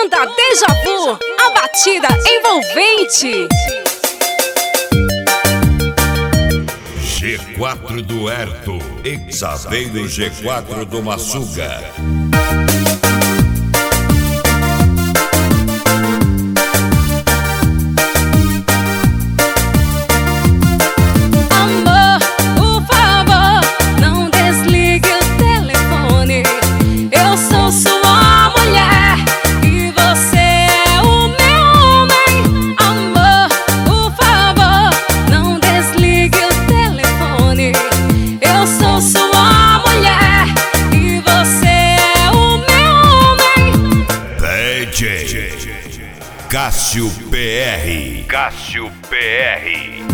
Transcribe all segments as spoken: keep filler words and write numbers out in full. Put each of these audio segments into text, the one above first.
Banda Deja Vu, a batida envolvente. G quatro do Herto, Exaveiro G quatro do Massuga. Cássio P R. Cássio P R.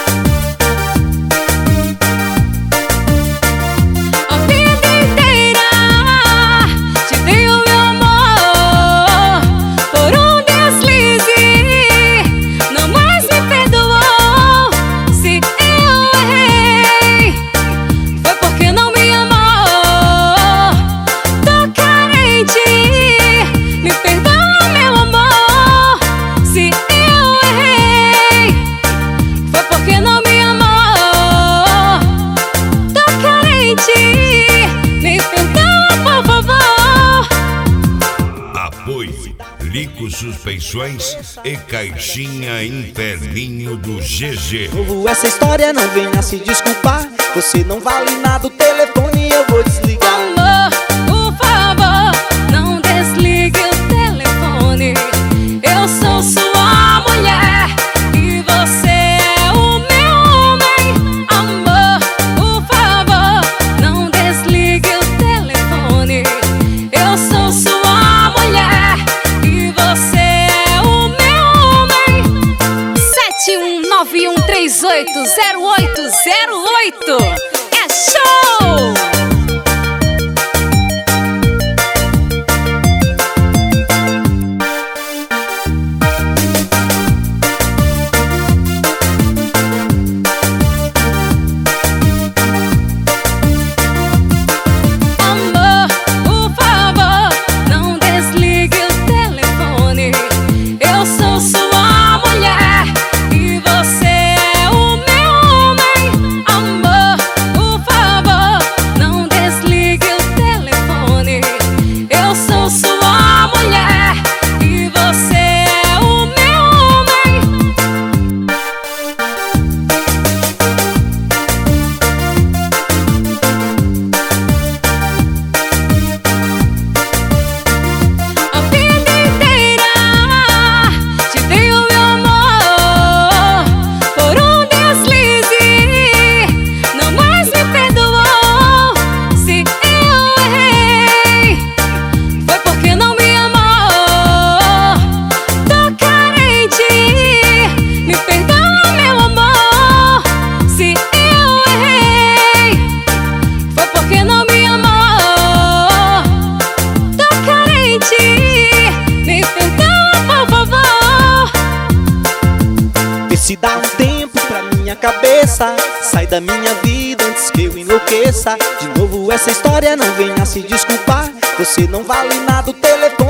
Lico Suspensões e Caixinha Interninho do G G. Novo essa história, não venha se desculpar. Você não vale nada, o telefone eu vou desligar. Amor, por favor, não desligue o telefone. Eu sou sua mulher e você é o meu homem. Amor, por favor, não desligue o telefone. Eu sou sua mulher e você é o meu homem. sete um nove um três oito zero oito zero oito. É show! Se dá um tempo pra minha cabeça, sai da minha vida antes que eu enlouqueça. De novo essa história, não venha se desculpar. Você não vale nada, o telefone